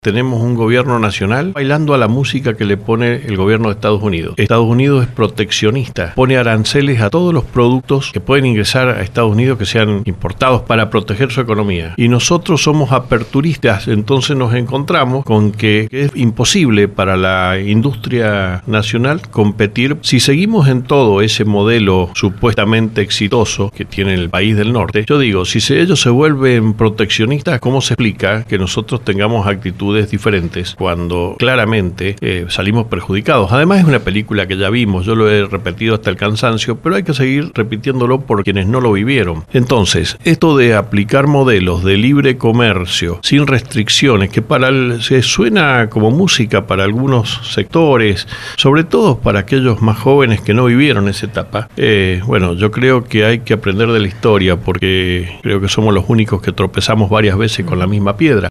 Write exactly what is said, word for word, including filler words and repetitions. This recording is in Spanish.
Tenemos un gobierno nacional bailando a la música que le pone el gobierno de Estados Unidos. Estados Unidos es proteccionista, pone aranceles a todos los productos que pueden ingresar a Estados Unidos que sean importados para proteger su economía. Y nosotros somos aperturistas, entonces nos encontramos con que es imposible para la industria nacional competir si seguimos en todo ese modelo supuestamente exitoso que tiene el país del norte. Yo digo, si se, ellos se vuelven proteccionistas, ¿cómo se explica que nosotros tengamos actitudes diferentes cuando claramente eh, salimos perjudicados? Además es una película que ya vimos, yo lo he repetido hasta el cansancio, pero hay que seguir repitiéndolo por quienes no lo vivieron. Entonces, esto de aplicar modelos de libre comercio sin restricciones, que para el, se suena como música para algunos sectores, sobre todo para aquellos más jóvenes que no vivieron esa etapa, eh, bueno, yo creo que hay que aprender de la historia porque creo que somos los únicos que tropezamos varias veces con la misma piedra.